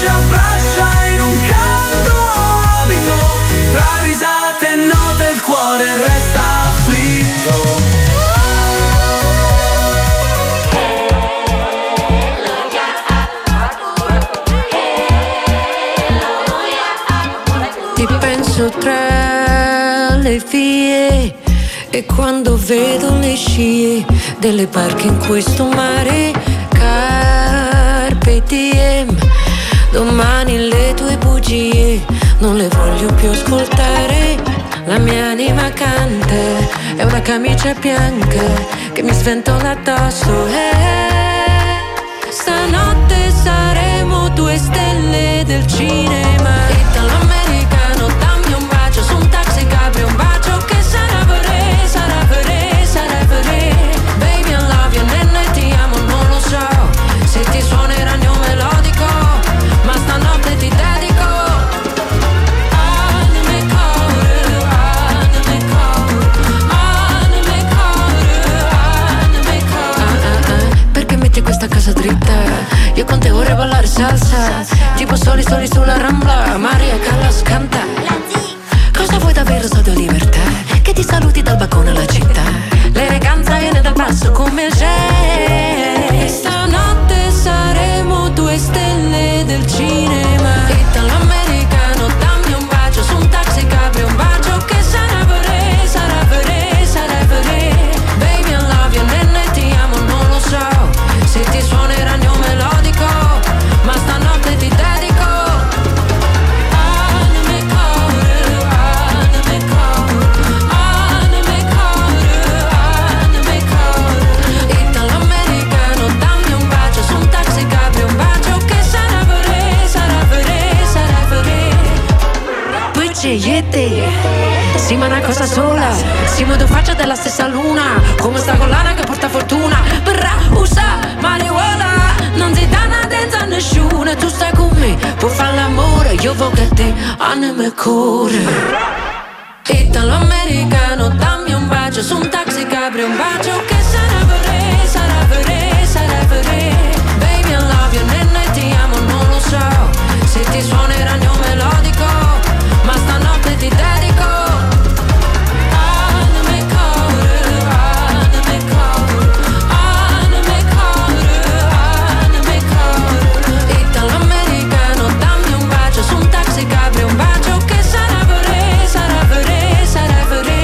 braccia in un caldo abito, tra risate e note il cuore resta afflitto. Ti penso tra le vie e quando vedo le scie delle barche in questo mare. Carpe diem, domani le tue bugie non le voglio più ascoltare. La mia anima canta, è una camicia bianca che mi sventola addosso. Stanotte saremo 2 stelle del cinema. Italo-americano, dammi un bacio su un taxi cabrio, un bacio che sarà per re, sarà per re, sarà per re. Baby I love you, nenne ti amo, non lo so se ti suonerà il mio melodico, ma stanotte ti dedico. Perché metti questa casa dritta? Io con te vorrei ballare salsa, tipo soli sulla Rambla, Maria Callas canta. Cosa vuoi davvero, sono libertà, che ti saluti dal balcone alla città. L'eleganza viene dal basso come il jazz. Stanotte saremo 2 stelle del cinema. Italo-americano, dammi un bacio su un taxi cabrio, un bacio che sarà per re, sarà per re, sarà per re. Baby I love you, nenne ti amo, non lo so se ti suonerà il mio melodico, ma stanotte ti dedico. Italo-americano, dammi un bacio su un taxi cabrio, un bacio che sarà per re, sarà per re, sarà per re. Poi c'è Yete, sì ma una cosa sola, siamo 2 facce della stessa luna, come sta collana che porta fortuna. Berrà, usa, marijuana, non si dà una denza a nessuno. Tu stai con me, puoi fare l'amore, io voglio a te, anima e cuore. Italo-americano, dammi un bacio su un taxi cabrio, un bacio che sarà per re, sarà per re, sarà per re. Baby I love you, nenne ti amo, non lo so se ti suonerà il mio melodico, ma stanotte ti dedico. Anima e cuore, anima e cuore, anima e cuore, anima e cuore. Italo-americano, dammi un bacio su un taxi cabrio, un bacio che sarà per re, sarà per re, sarà per re.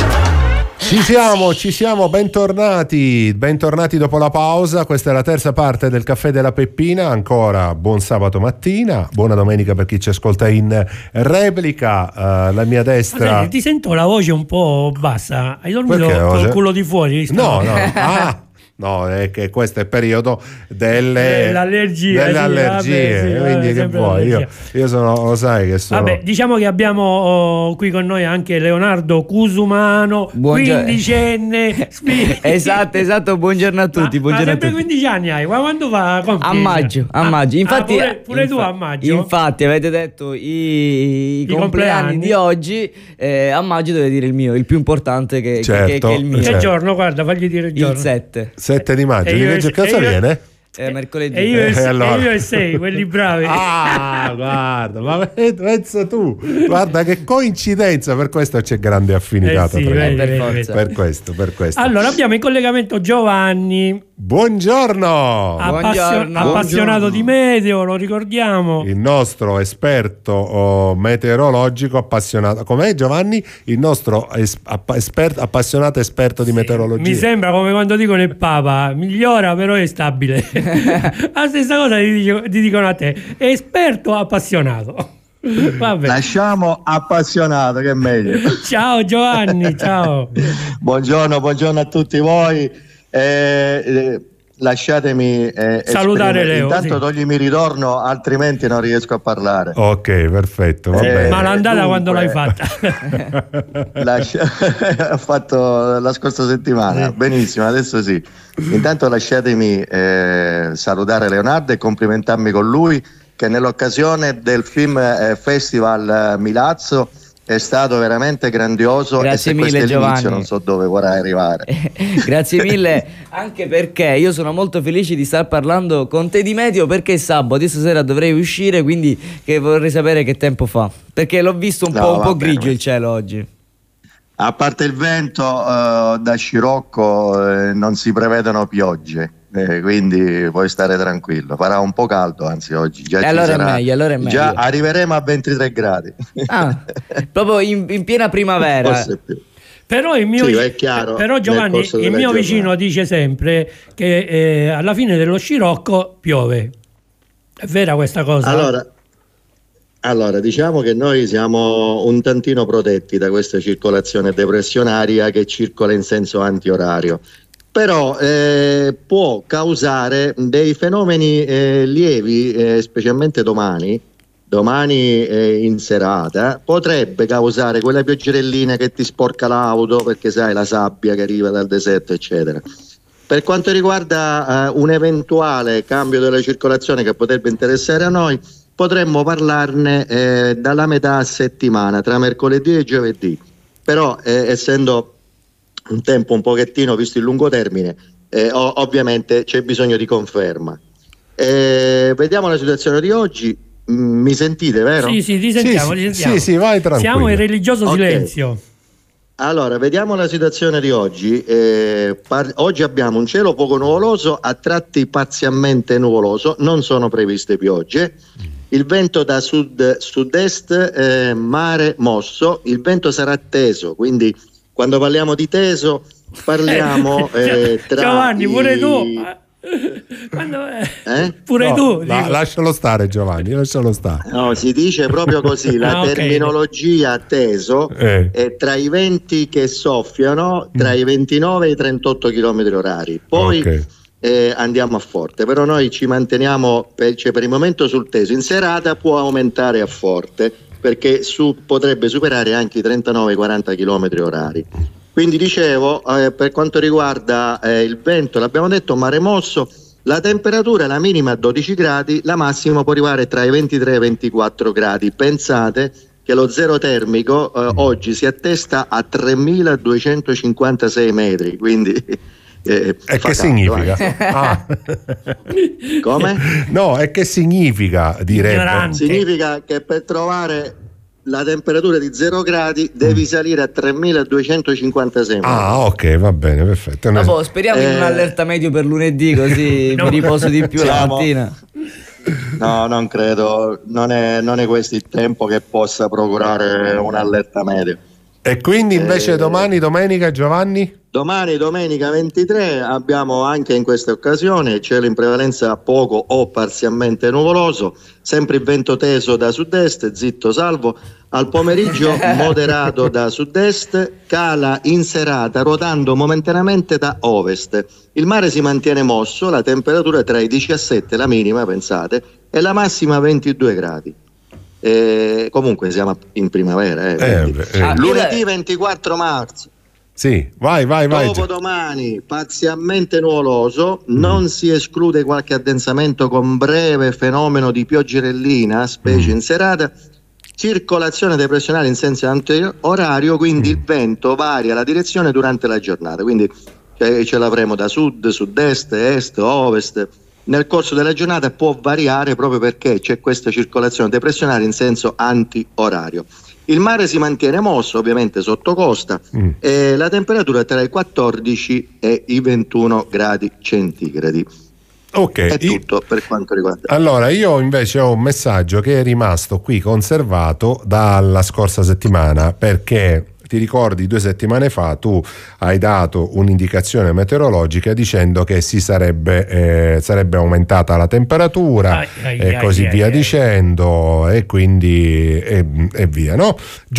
Ci siamo, bentornati dopo la pausa. Questa è la terza parte del Caffè della Peppina. Ancora buon sabato mattina, buona domenica per chi ci ascolta in replica. La mia destra. Senti, ti sento la voce un po' bassa. Hai dormito col culo di fuori? No. No, è che questo è periodo delle allergie, quindi che vuoi? Io sono, lo sai che sono. Vabbè, diciamo che abbiamo qui con noi anche Leonardo Cusumano, quindicenne. Esatto, buongiorno a tutti. Ma sempre 15 anni hai? Quando va? A maggio. Infatti, pure tu a maggio? Infatti avete detto i compleanni di oggi, a maggio deve dire il mio, il più importante che è il mio. Che giorno? Guarda, fagli dire il giorno. Il 7 di maggio. Che cosa viene? Mercoledì. E io e 6, quelli bravi. Guarda, ma pensa tu, guarda che coincidenza, per questo c'è grande affinità per questo. Allora abbiamo in collegamento Giovanni. Buongiorno. Appassionato di meteo, lo ricordiamo. Il nostro esperto meteorologico appassionato. Com'è Giovanni? Il nostro appassionato esperto di meteorologia. Mi sembra come quando dicono il Papa, migliora però è stabile. La stessa cosa ti dicono a te, è esperto appassionato. Vabbè. Lasciamo appassionato che è meglio. Ciao Giovanni, ciao. Buongiorno a tutti voi. Lasciatemi salutare Leo. Intanto toglimi ritorno, altrimenti non riesco a parlare. Ok, perfetto, va bene. Ma l'andata quando l'hai fatta? Ho fatto la scorsa settimana. Benissimo, adesso sì. Intanto lasciatemi salutare Leonardo e complimentarmi con lui che nell'occasione del Film Festival Milazzo È stato veramente grandioso. Grazie e se mille, Giovanni. non so dove vorrà arrivare. Grazie mille, anche perché io sono molto felice di star parlando con te di meteo, perché è sabato, io stasera dovrei uscire, quindi che vorrei sapere che tempo fa, perché l'ho visto un po' grigio il cielo oggi. A parte il vento, da scirocco non si prevedono piogge. Quindi puoi stare tranquillo, farà un po' caldo, anzi oggi già allora è meglio. Già arriveremo a 23 gradi. Proprio in piena primavera. Forse più. Però è chiaro, però Giovanni, il mio vicino dice sempre che alla fine dello scirocco piove. È vera questa cosa? Allora, diciamo che noi siamo un tantino protetti da questa circolazione depressionaria che circola in senso antiorario. Però può causare dei fenomeni lievi, specialmente domani in serata, potrebbe causare quella pioggerellina che ti sporca l'auto perché sai la sabbia che arriva dal deserto, eccetera. Per quanto riguarda un eventuale cambio della circolazione che potrebbe interessare a noi, potremmo parlarne dalla metà settimana, tra mercoledì e giovedì. Però essendo un tempo un pochettino visto il lungo termine, ovviamente c'è bisogno di conferma. Vediamo la situazione di oggi. Mi sentite, vero? Sì, ti sentiamo. Sì, vai tranquillo. Siamo in religioso silenzio. Allora, vediamo la situazione di oggi. Oggi abbiamo un cielo poco nuvoloso, a tratti parzialmente nuvoloso, non sono previste piogge. Il vento da sud-est, mare mosso, il vento sarà teso, quindi quando parliamo di teso parliamo tra Giovanni, pure tu. Pure tu. Lascialo stare, Giovanni, lascialo stare. No, si dice proprio così, la terminologia teso è tra i venti che soffiano tra i 29 e i 38 km orari. Poi andiamo a forte, però noi ci manteniamo per il momento sul teso. In serata può aumentare a forte perché potrebbe superare anche i 39-40 km orari. Quindi dicevo, per quanto riguarda il vento, l'abbiamo detto, mare mosso, la temperatura, la minima a 12 gradi, la massima può arrivare tra i 23 e i 24 gradi. Pensate che lo zero termico oggi si attesta a 3.256 metri, quindi... e che significa? Come? No, e che significa, direbbe? Significa che per trovare la temperatura di 0 gradi devi salire a 3256 metri. Ok, va bene, perfetto. Speriamo in un'allerta medio per lunedì, così mi riposo di più la mattina. No, non credo, non è questo il tempo che possa procurare un'allerta medio. E quindi invece domenica, Giovanni? Domani, domenica 23, abbiamo anche in questa occasione cielo in prevalenza poco o parzialmente nuvoloso, sempre il vento teso da sud-est, zitto salvo, al pomeriggio moderato da sud-est, cala in serata ruotando momentaneamente da ovest. Il mare si mantiene mosso, la temperatura è tra i 17, la minima, pensate, e la massima 22 gradi. Comunque siamo in primavera. Lunedì 24 marzo. Sì, vai. Dopodomani parzialmente nuvoloso, non si esclude qualche addensamento con breve fenomeno di pioggerellina, specie in serata, circolazione depressionale in senso antiorario, quindi il vento varia la direzione durante la giornata, quindi ce l'avremo da sud, sud-est, est, ovest. Nel corso della giornata può variare proprio perché c'è questa circolazione depressionale in senso antiorario. Il mare si mantiene mosso, ovviamente sotto costa, e la temperatura è tra i 14 e i 21 gradi centigradi. Ok, è tutto per quanto riguarda. Allora, io invece ho un messaggio che è rimasto qui conservato dalla scorsa settimana, perché ti ricordi 2 settimane fa tu hai dato un'indicazione meteorologica dicendo che si sarebbe aumentata la temperatura e così via dicendo, e quindi e via, no?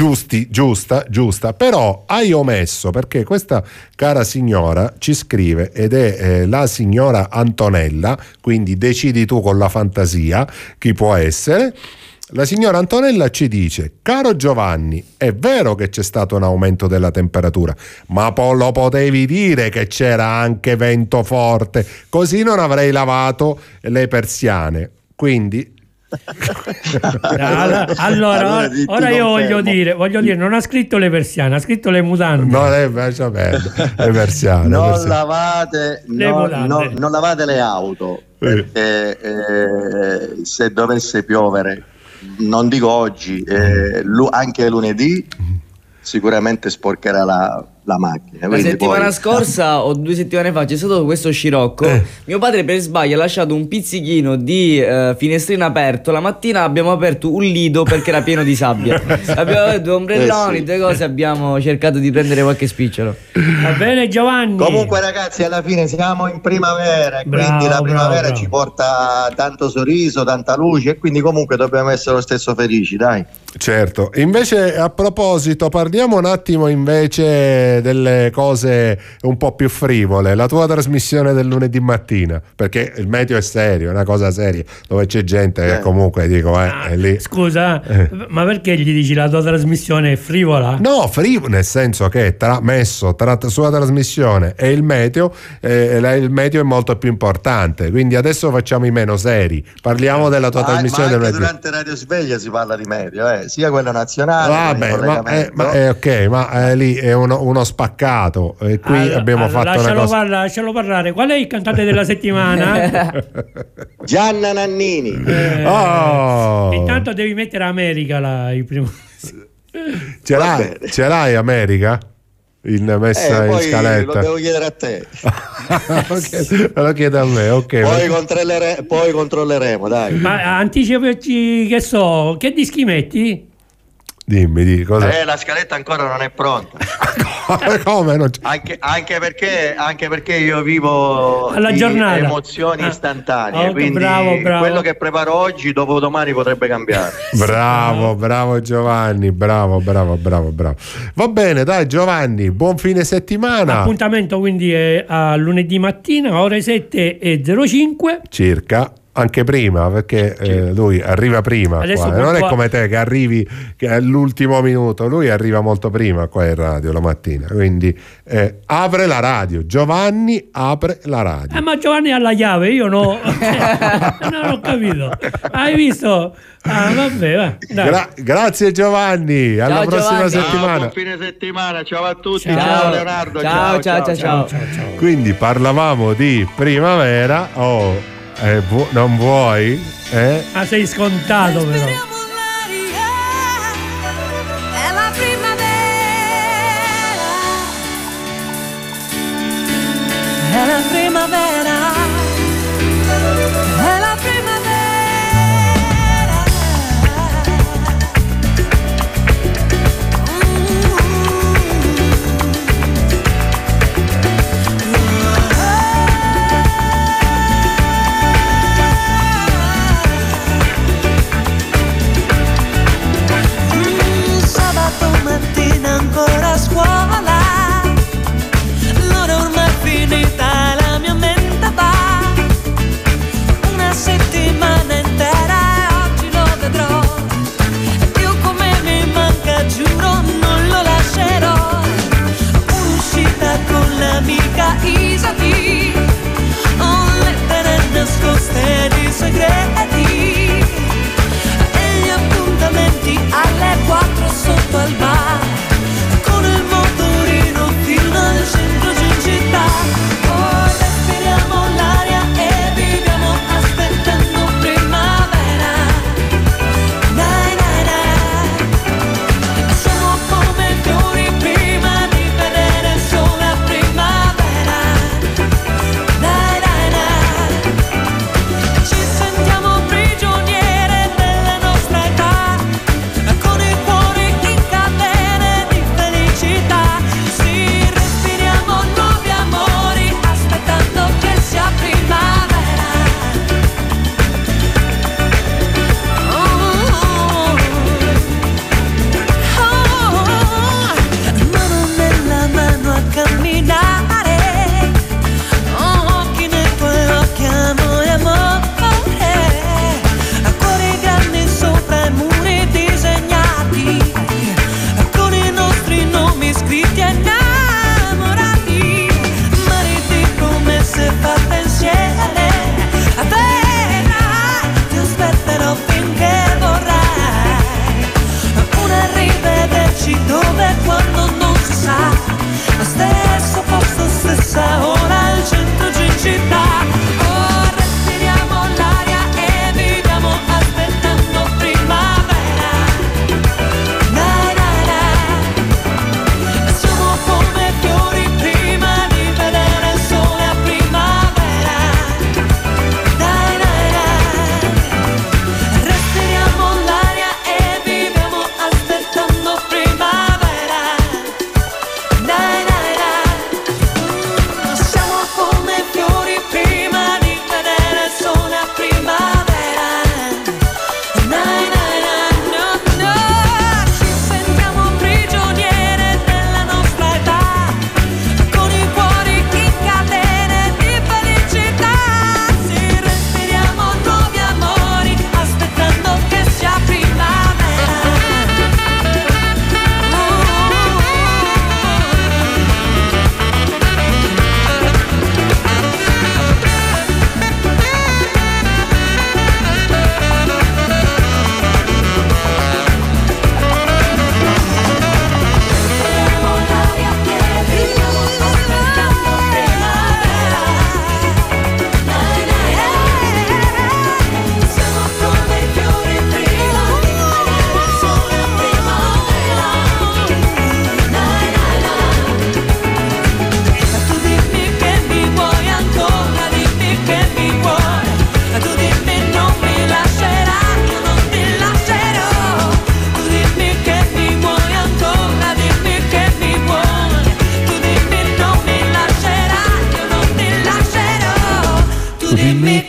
Giusta, però hai omesso, perché questa cara signora ci scrive ed è la signora Antonella, quindi decidi tu con la fantasia chi può essere. La signora Antonella ci dice: caro Giovanni, è vero che c'è stato un aumento della temperatura, ma lo potevi dire che c'era anche vento forte, così non avrei lavato le persiane. Quindi Allora ora io voglio dire, non ha scritto le persiane, ha scritto le mutande. No, le persiane. Non lavate le auto, perché se dovesse piovere, non dico oggi, anche lunedì, sicuramente sporcherà la macchina. La settimana scorsa o 2 settimane fa c'è stato questo scirocco. Mio padre per sbaglio ha lasciato un pizzichino di finestrino aperto. La mattina abbiamo aperto un lido perché era pieno di sabbia. Abbiamo aperto 2 ombrelloni, 2 cose, abbiamo cercato di prendere qualche spicciolo. Va bene Giovanni. Comunque ragazzi, alla fine siamo in primavera, quindi la primavera ci porta tanto sorriso, tanta luce, e quindi comunque dobbiamo essere lo stesso felici, dai. Certo. Invece, a proposito, parliamo un attimo invece delle cose un po' più frivole. La tua trasmissione del lunedì mattina, perché il meteo è serio, è una cosa seria, dove c'è gente che comunque è lì. Scusa, ma perché gli dici la tua trasmissione è frivola? No, frivola nel senso che messo tra sua trasmissione e il meteo è molto più importante, quindi adesso facciamo i meno seri, parliamo della tua trasmissione del lunedì. Durante Radio Sveglia si parla di meteo, sia quella nazionale. Vabbè, ma lì è uno spaccato, e qui abbiamo fatto una cosa. Lascialo parlare. Qual è il cantante della settimana? Gianna Nannini. Intanto devi mettere America il primo. Ce l'hai America? Messa in scaletta. Lo devo chiedere a te. Lo chiedo a me, ok. Poi controlleremo, dai. Ma anticipaci, che dischi metti? Dimmi cosa. La scaletta ancora non è pronta. Come? Anche perché io vivo alla giornata, emozioni istantanee, quindi bravo. quello che preparo oggi dopodomani potrebbe cambiare. Bravo Giovanni, bravo. Va bene, dai Giovanni, buon fine settimana. Appuntamento quindi è a lunedì mattina ore 7:05 circa. Anche prima, perché lui arriva prima qua. Non è come te che arrivi che è all'ultimo minuto, lui arriva molto prima qua in radio la mattina, quindi apre la radio. Giovanni apre la radio. Ma Giovanni ha la chiave, io no. Non ho capito. Hai visto? Vabbè, va. Grazie Giovanni, alla prossima settimana. Buon fine settimana, ciao a tutti. Ciao Leonardo. Ciao. Quindi parlavamo di primavera. Non vuoi? Ma sei scontato però. È la primavera. È la primavera. È la primavera.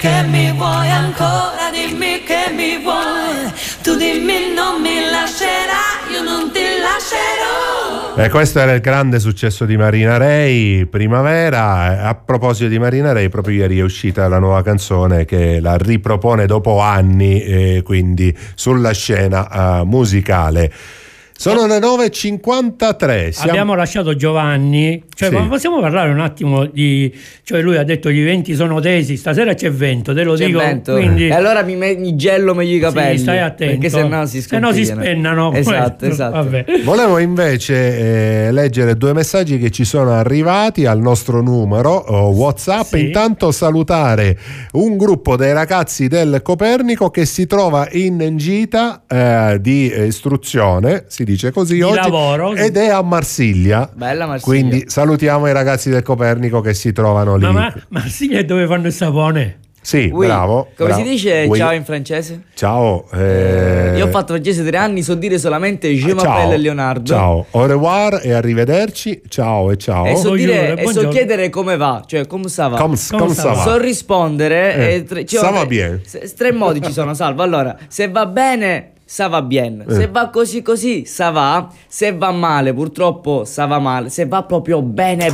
che mi vuoi ancora, dimmi che mi vuoi. Tu dimmi non mi lascerai, io non ti lascerò. E questo era il grande successo di Marina Ray, Primavera. A proposito di Marina Ray, proprio ieri è uscita la nuova canzone che la ripropone dopo anni, quindi sulla scena musicale. Sono le 9.53. Abbiamo lasciato Giovanni, cioè, Sì. ma possiamo parlare un attimo di, cioè lui ha detto gli venti sono tesi, stasera c'è vento, te lo C'è dico, vento. quindi E allora mi gello meglio i capelli. sì, stai attento, perché sennò si scompigliano. spennano. Esatto, esatto. Vabbè. Volevo invece leggere 2 messaggi che ci sono arrivati al nostro numero WhatsApp. Sì. Intanto salutare un gruppo dei ragazzi del Copernico che si trova in gita di istruzione, si dice così Di oggi, lavoro. ed è a Marsiglia. Bella Marsiglia. Quindi salutiamo i ragazzi del Copernico che si trovano lì. Ma Marsiglia è dove fanno il sapone? Sì, Oui. bravo. Come bravo. si dice Oui. ciao in francese? Ciao. Io ho fatto francese 3 anni, so dire solamente je m'appelle Leonardo. Ciao, au revoir e arrivederci. Ciao e ciao. E so, Buongiorno, dire, e so buongiorno. chiedere come va, cioè come ça va. Come Come ça va? So rispondere. Ça va bien. 3 modi ci sono, Salvo. Allora, se va bene, ça va bien. Se va così così, ça va. Se va male, purtroppo, ça va male. Se va proprio bene,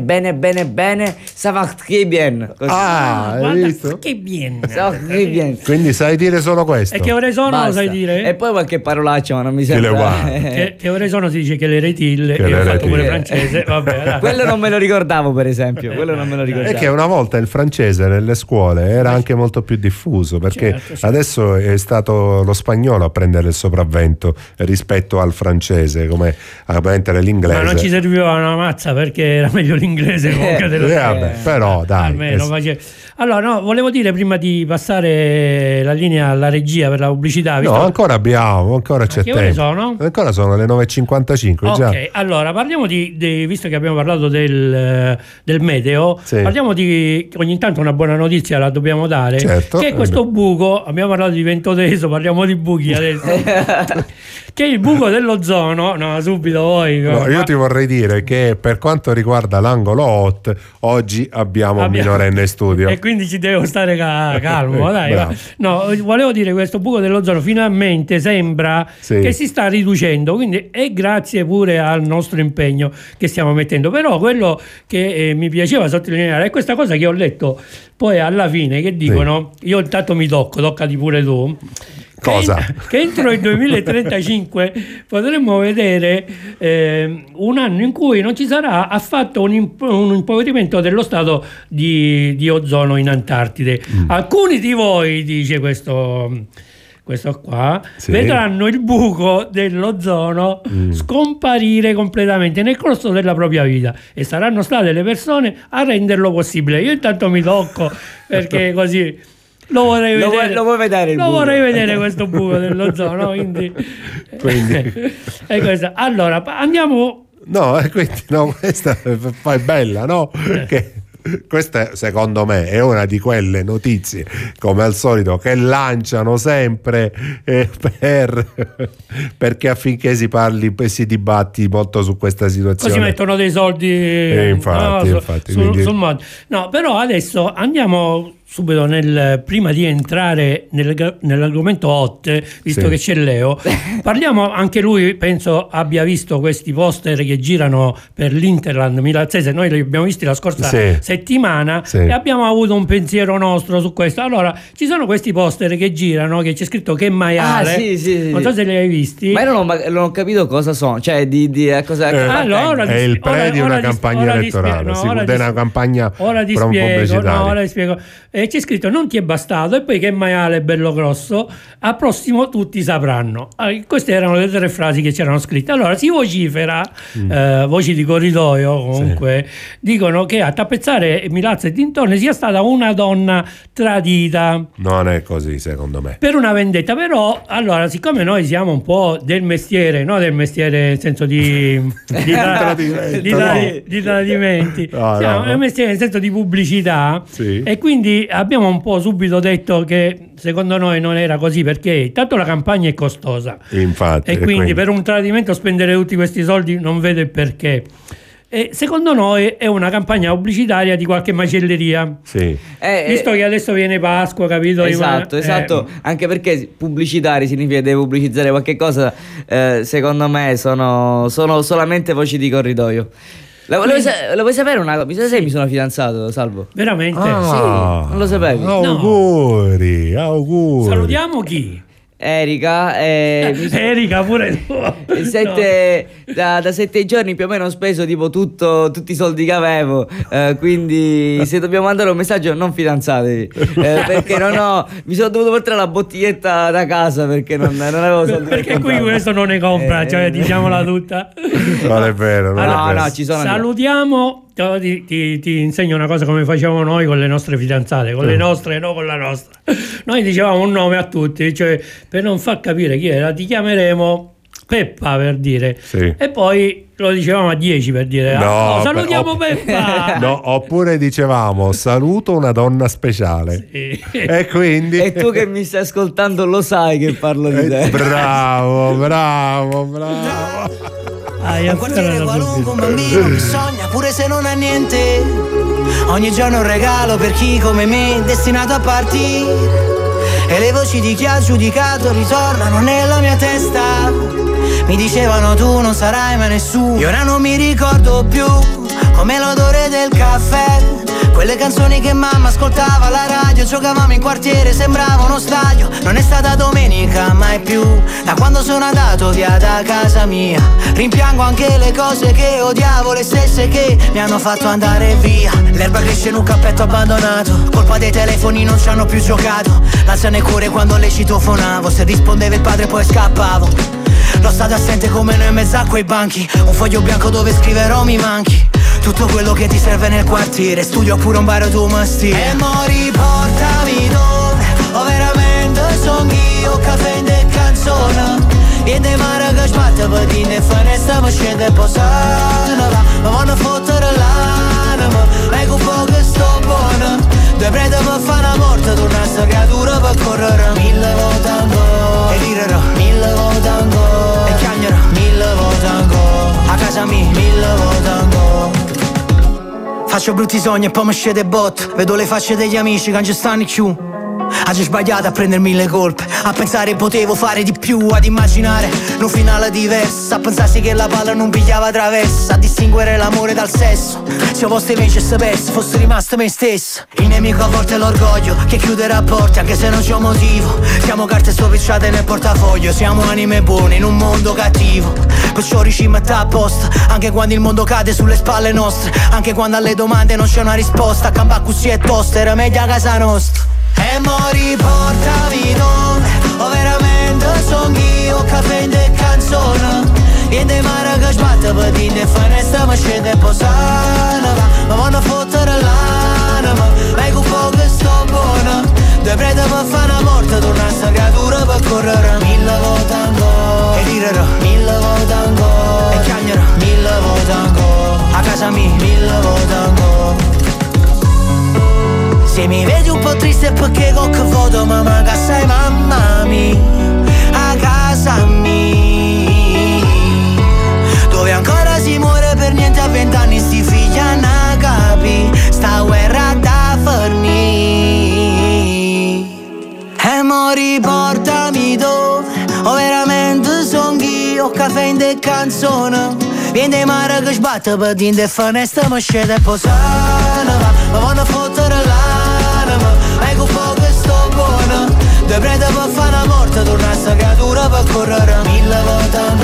ça va très bien. Così. Ah, hai Guarda, visto? che bien. Ça va très bien. Quindi sai dire solo questo. E che ore sono, lo Basta. sai dire? E poi qualche parolaccia, ma non mi Che sembra. le guarda. Che ore sono si dice che le retille, Che io le ho fatto pure retille. francese, vabbè, dai. Quello non me lo ricordavo, per esempio. Quello non me lo ricordavo. È che una volta il francese nelle scuole era anche molto più diffuso, perché Certo, certo. adesso è stato lo spagnolo a prendere il sopravvento rispetto al francese, come a prendere l'inglese. Ma non ci serviva una mazza perché era meglio l'inglese comunque dello vabbè, però dai. almeno allora no, volevo dire prima di passare la linea alla regia per la pubblicità, visto- No, ancora c'è che ore tempo. sono? Ancora sono le 9.55 già. Ok, allora parliamo visto che abbiamo parlato del meteo, Sì. parliamo di ogni tanto una buona notizia la dobbiamo dare, Certo. che è questo buco, abbiamo parlato di vento teso, parliamo di buchi adesso, che è il buco dell'ozono, no, subito voi. No, io ti vorrei dire che per quanto riguarda l'angolo hot, oggi abbiamo un minorenne in studio. E quindi ci devo stare calmo, dai. Bravo. No, volevo dire, questo buco dell'ozono finalmente sembra Sì. che si sta riducendo, quindi è grazie pure al nostro impegno che stiamo mettendo. Però quello che mi piaceva sottolineare è questa cosa che ho letto poi alla fine, che dicono, io intanto mi toccati pure tu. Cosa? Che entro il 2035 potremmo vedere un anno in cui non ci sarà affatto un impoverimento dello stato di ozono in Antartide. Alcuni di voi, dice questo qua, Sì. vedranno il buco dell'ozono scomparire completamente nel corso della propria vita e saranno state le persone a renderlo possibile. Io intanto mi tocco perché così lo vorrei Lo vedere. vuoi vedere il Lo buco? vorrei vedere questo buco dell'ozono, quindi è questo. Allora andiamo. No, quindi no, questa è bella, no? Che questa secondo me è una di quelle notizie, come al solito, che lanciano sempre perché affinché si parli e si dibatti molto su questa situazione. Così mettono dei soldi infatti, no, infatti, quindi- sul modo. No, però adesso andiamo subito prima di entrare nell'argomento hot, visto Sì. che c'è Leo, parliamo, anche lui penso abbia visto questi poster che girano per l'Interland milanese, noi li abbiamo visti la scorsa Sì. settimana Sì. e abbiamo avuto un pensiero nostro su questo. Allora, ci sono questi poster che girano, che c'è scritto che maiale, Ah, sì. non so se li hai visti. Ma io non ho capito cosa sono, cioè cosa Allora, è il pre di una ora ti- campagna ora ti elettorale, spiego, no, si ora è ti- una campagna ora ti pubblicitaria. spiego, no, ora ti spiego. C'è scritto non ti è bastato e poi che maiale bello grosso, a prossimo tutti sapranno. Queste erano le 3 frasi che c'erano scritte. Allora si vocifera, voci di corridoio comunque, dicono che a tappezzare Milazzo e dintorni sia stata una donna tradita Non è così, secondo me. per una vendetta. Però allora, siccome noi siamo un po' del mestiere, no del mestiere nel senso di Tradimento, no. di tradimenti, No, siamo no. del mestiere nel senso di pubblicità, Sì. e quindi abbiamo un po' subito detto che secondo noi non era così, perché intanto la campagna è costosa Infatti. e quindi per un tradimento spendere tutti questi soldi non vedo il perché. E secondo noi è una campagna pubblicitaria di qualche macelleria. Sì. Visto che adesso viene Pasqua, capito? Esatto. Anche perché pubblicitari significa che devi pubblicizzare qualche cosa. Secondo me sono solamente voci di corridoio. Lo vuoi sapere una cosa? Mi sa se mi sono fidanzato, Salvo. Veramente? Sì, non lo sapevi. Auguri. Salutiamo chi? Erika pure tu. Da 7 giorni più o meno ho speso tipo tutti i soldi che avevo, quindi se dobbiamo mandare un messaggio non fidanzatevi, perché mi sono dovuto portare la bottiglietta da casa perché non avevo soldi perché qui questo non ne compra, cioè diciamola tutta. Non è vero, no, ci sono. Salutiamo. Ti insegno una cosa come facevamo noi con le nostre fidanzate, con le nostre, no con la nostra. Noi dicevamo un nome a tutti, cioè per non far capire chi era, ti chiameremo Peppa per dire, sì. E poi lo dicevamo a 10 per dire salutiamo Peppa. No, oppure dicevamo saluto una donna speciale, sì. E quindi e tu che mi stai ascoltando lo sai che parlo di te. Bravo. Un quartiere qualunque, un bambino che sogna pure se non ha niente. Ogni giorno un regalo per chi come me è destinato a partire. E le voci di chi ha giudicato ritornano nella mia testa. Mi dicevano tu non sarai mai nessuno. Io ora non mi ricordo più come l'odore del caffè, quelle canzoni che mamma ascoltava alla radio. Giocavamo in quartiere, sembrava uno stadio. Non è stata domenica mai più da quando sono andato via da casa mia. Rimpiango anche le cose che odiavo, le stesse che mi hanno fatto andare via. L'erba cresce in un cappetto abbandonato, colpa dei telefoni non ci hanno più giocato. L'ansia nel cuore quando le citofonavo, se rispondeva il padre poi scappavo. Lo stato assente come noi in mezzo a quei banchi, un foglio bianco dove scriverò mi manchi. Tutto quello che ti serve nel quartiere, studio oppure un bar tu mestiere. E mo riportami dove ho veramente son io che vende canzone. E de mare che sbatte per dire finestra mi scende posana. Ma vanno a fottere l'anima, ecco un po' che sto buona. Due prete per fare una morte, torna a sta creatura per correre 1000 volte ancora. E direrò 1000 volte ancora. E chiagnerò 1000 volte ancora. A casa mia 1000 volte ancora. Faccio brutti sogni e poi mi scende bot. Vedo le facce degli amici che non ci stanno più. Oggi sbagliato a prendermi le colpe, a pensare potevo fare di più, ad immaginare un finale diverso, a pensarsi che la palla non pigliava traversa, a distinguere l'amore dal sesso. Se fosse invece perso, fosse rimasto me stesso. Il nemico a volte è l'orgoglio che chiude rapporti anche se non c'è un motivo. Siamo carte sovicciate nel portafoglio, siamo anime buone in un mondo cattivo. Perciò ci metta a posto anche quando il mondo cade sulle spalle nostre, anche quando alle domande non c'è una risposta. Cambia così è tosta, era meglio a casa nostra. E mo riportami dove ho veramente son io che vende canzone. E de mare che sbatte per dire finestra mi scende posana. Ma vanno a fottere l'anima, ecco un po' che sto buona. Due prete per fare una morte, torna a sta creatura per correre 1000 volte ancora. E direrò 1000 volte ancora. E chiagnerò 1000 volte ancora. A casa mia 1000 volte ancora. Se mi vedi un po' triste è perché con che voto mamma che sei mamma mia, a casa mia, dove ancora si muore per niente a 20 anni sti figli a capi, sta guerra da fornì. E mo riportami dove ho veramente son io che vende canzone. Viene mare che sbatte per dire finestra mi scende posana. Ma vanno a fottere l'anima, ecco un po' che sto buona. Due prete per fare una morte, torna a sta creatura per correre 1000 volte ancora.